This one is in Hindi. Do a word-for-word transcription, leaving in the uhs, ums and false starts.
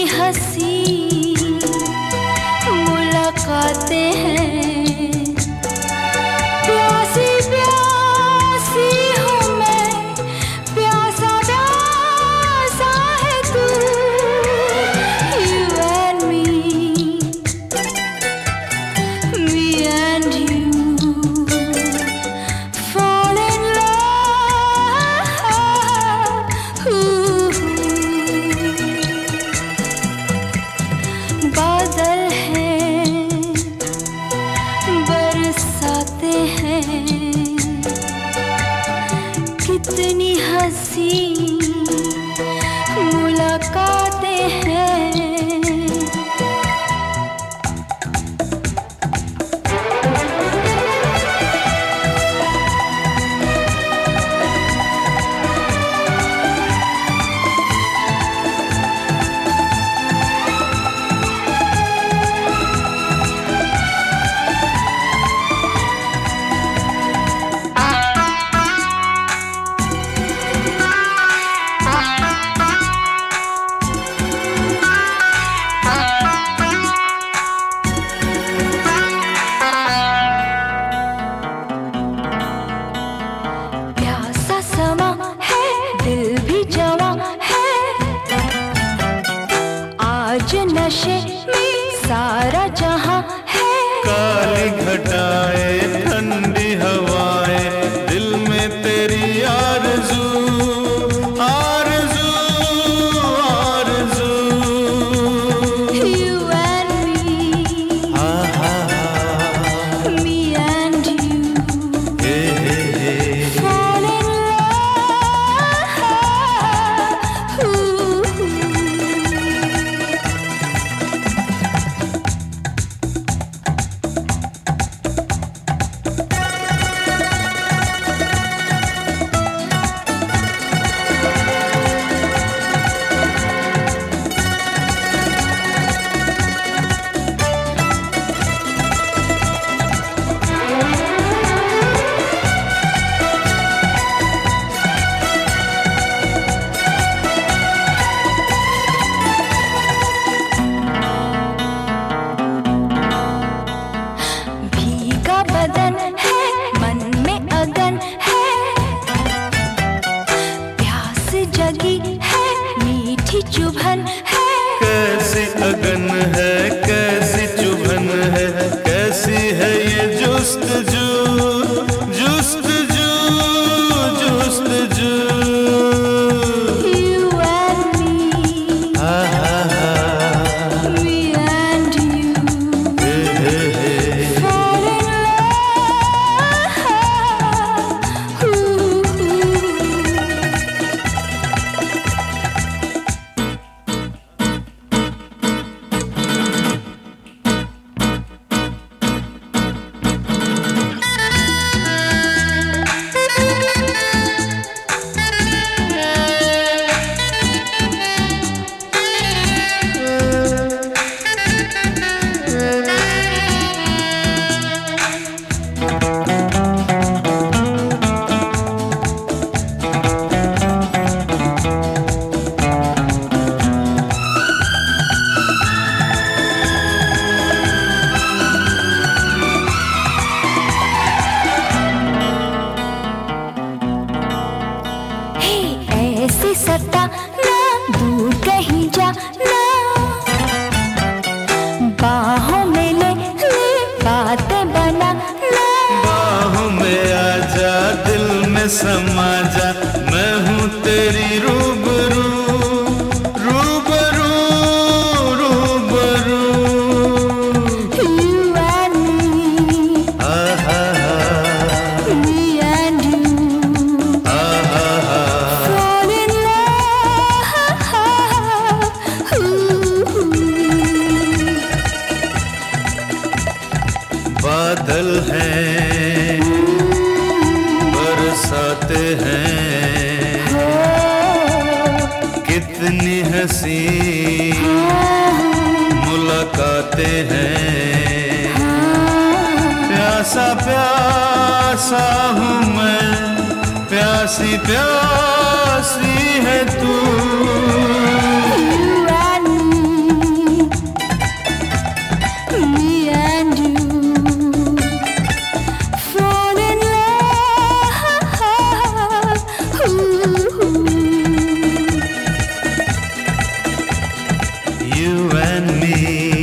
हंसी मुलाकातें हैं, प्यासी प्यासी हूँ मैं, प्यासा प्यासा है तू। You and me, me and you, fall in love. Ooh. बादल हैं बरसाते हैं, कितनी हंसी मुलाकातें हैं। आज नशे में सारा जहां है, काली घटाए ठंडी हवाएं, दिल में तेरी आरज़ू आरज़ू आरज़ू। You and me, हाँ हाँ me and you, hey hey hey, fall in love. Ooh. बदन है, मन में अगन है, प्यास जगी है, मीठी चुभन है। कैसी अगन है, कैसी चुभन है, कैसी है ये जुस्तजू जुस्तजू जुस्तजू। You and me, हाँ हाँ हाँ, me and you, hey hey hey, fall in love. Ooh. ऐसे सता ना, दूर कहीं जा ना, बाहों में ले ले बातें बना ना। बाहों में आजा, दिल में समा जा, मैं हूँ तेरी रूबरू रूबरू रूबरू। You and me, हाँ हाँ हाँ, me and you, हाँ हाँ हाँ, fall in love. Ooh. बादल हैं बरसाते हैं, कितनी हंसी मुलाकातें हैं। प्यासा प्यासा हूँ मैं, प्यासी प्यासी है तू। You and me, you and me.